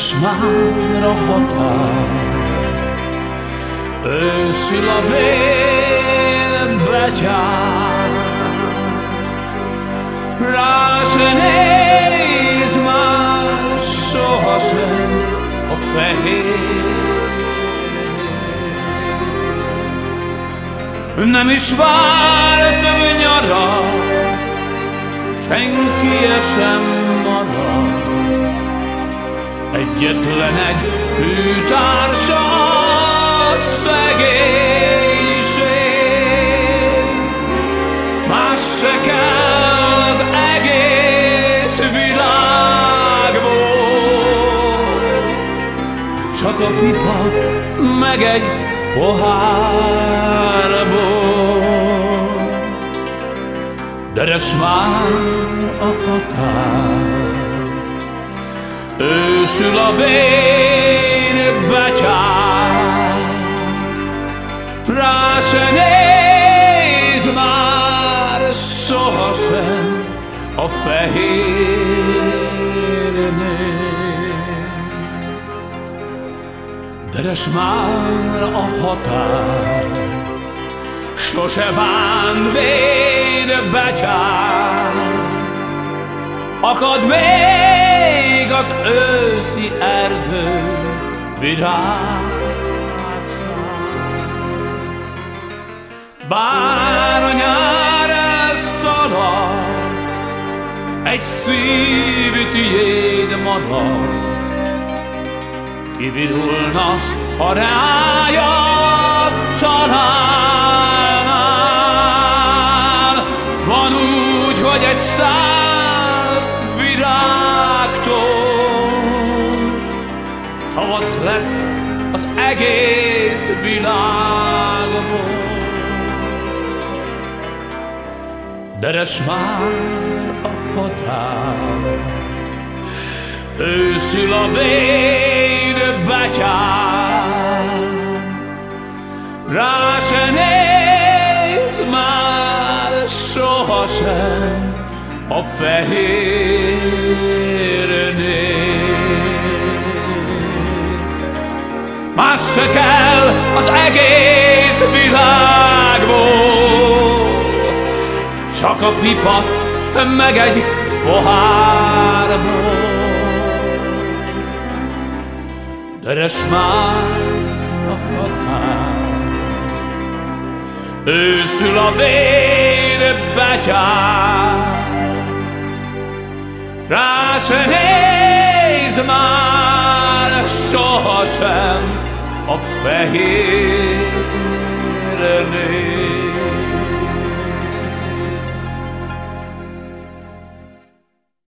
Üres már a határ, őszül a vér betyár. Rá se nézd már sohasem a fehér. Nem is vár több nyarat, senki sem marad. Egyetlen egy hűtársa szegénység, más se kell az egész világból, csak a pipa meg egy pohárból. Deres már a határ, őszül a vér betyár. Rá se nézd már sohasem a fehérnél. Deres már a határ, sose bánt vér betyár. Akad még az őszi erdő virágszál. Bár a nyár elszalad, egy szív tiéd marad. Kivirulna, ha rája talál. Van úgy, hogy egy szál virágtól tavasz lesz az egész világból. Deres már a határ, őszül a vér betyár. Rá se nézd már sohasem a fehérnél. Más se kell az egész világból, csak a pipa meg egy pohárból. Deres már a határ, őszül a vér betyár. Rá se nézd már sohasem a fehérnél.